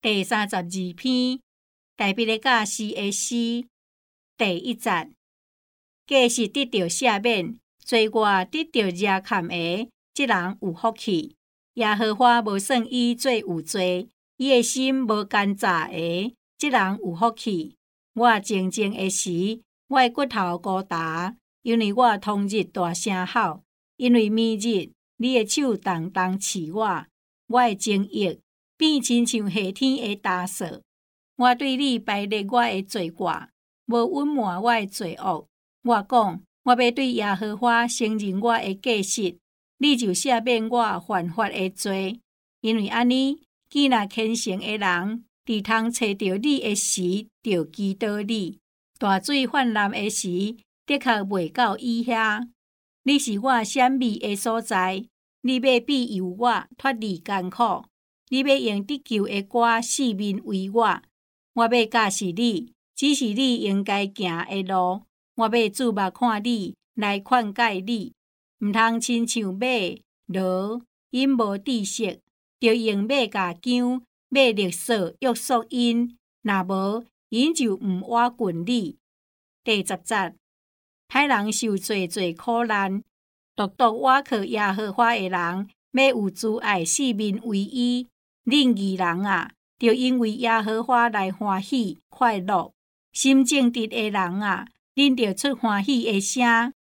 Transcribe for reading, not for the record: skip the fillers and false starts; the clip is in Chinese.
第32篇，大笔的教师的诗，第1节。假使得到赦免，做我得到惹坎的，这人有福气。耶和华无算伊做有罪，伊的心无奸诈的，这人有福气。我静静的时，我的骨头孤单，因为我通日大声吼，因为暝日你的手重重刺我，我的情欲变亲像夏天的打扫。我对你排列我的罪过，无隐瞒我的罪恶。我讲，我要对耶和华承认我的过失，你就赦免我犯法的罪。因为安尼，既然虔诚的人，伫通找到你的时，就祈祷你。大水泛滥的时，的确袂到伊遐。你是我闪避的所在，你要庇佑我脱离艰苦，你要用得救的歌四面围我。我要教示你，只是你应该行的路。我要注目看你，来劝解你。毋通亲像马、骡，因无知识，就用马甲姜、马力索约束因。若无，因就毋瓦近你。第10节。歹人受侪侪苦难，独独倚靠耶和华的人，要有慈爱四面围伊。恁义人啊，就因为耶和华来欢喜快乐。心正直的人啊，恁就出欢喜的声，